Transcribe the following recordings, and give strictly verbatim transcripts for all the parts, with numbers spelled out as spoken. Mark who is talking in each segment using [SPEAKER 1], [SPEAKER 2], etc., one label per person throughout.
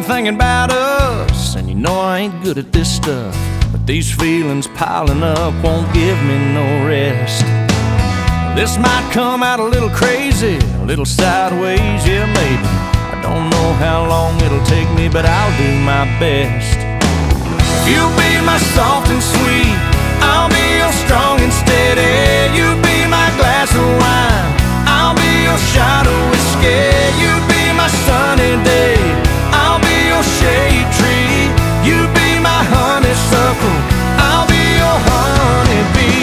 [SPEAKER 1] thinking about us, and you know I ain't good at this stuff, but these feelings piling up won't give me no rest. This might come out a little crazy, a little sideways, yeah maybe. I don't know how long it'll take me, but I'll do my best. You'll be my soft and sweet, I'll be your strong and steady. You be my glass of wine, I'll be your shot of whiskey. You be my sunny day, I'll be your shade tree. You be my honeysuckle, I'll be your honeybee.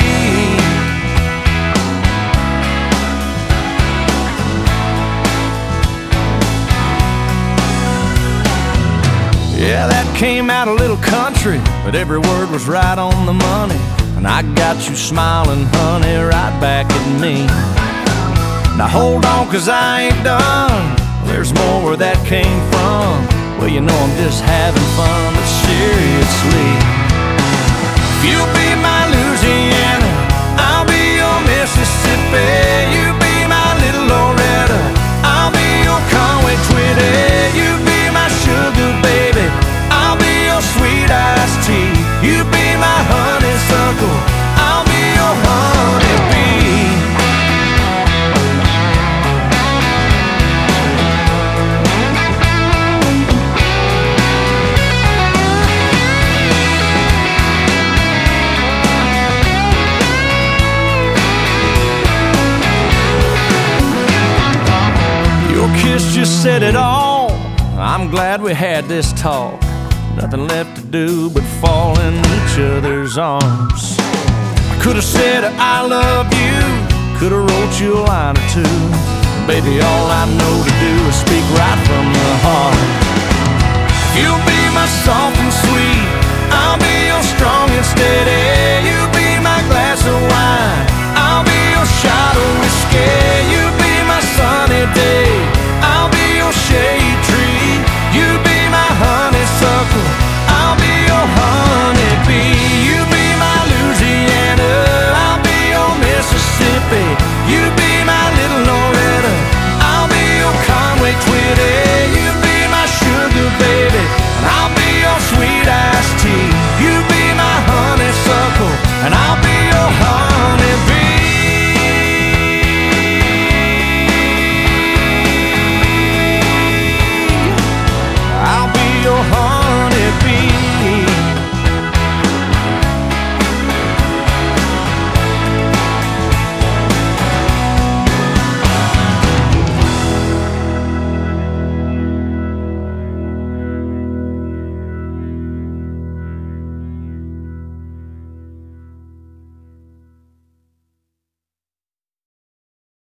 [SPEAKER 1] Yeah, that came out a little country, but every word was right on the money. And I got you smiling, honey, right back at me. Now hold on, cause I ain't done. There's more where that came from. Well, you know I'm just having fun, but seriously. You'll be my Louisiana, I'll be your Mississippi. You be my little Loretta, I'll be your Conway Twitty. You be my sugar baby, I'll be your sweet iced tea. You be my honeysuckle, I'll be your honeybee. Your kiss just said it all. I'm glad we had this talk. Nothing left to do but fall in each other's arms. I could've said I love you, could've wrote you a line or two. Baby, all I know to do is speak right from the heart. You'll be my soft and sweet, I'll be your strong and steady.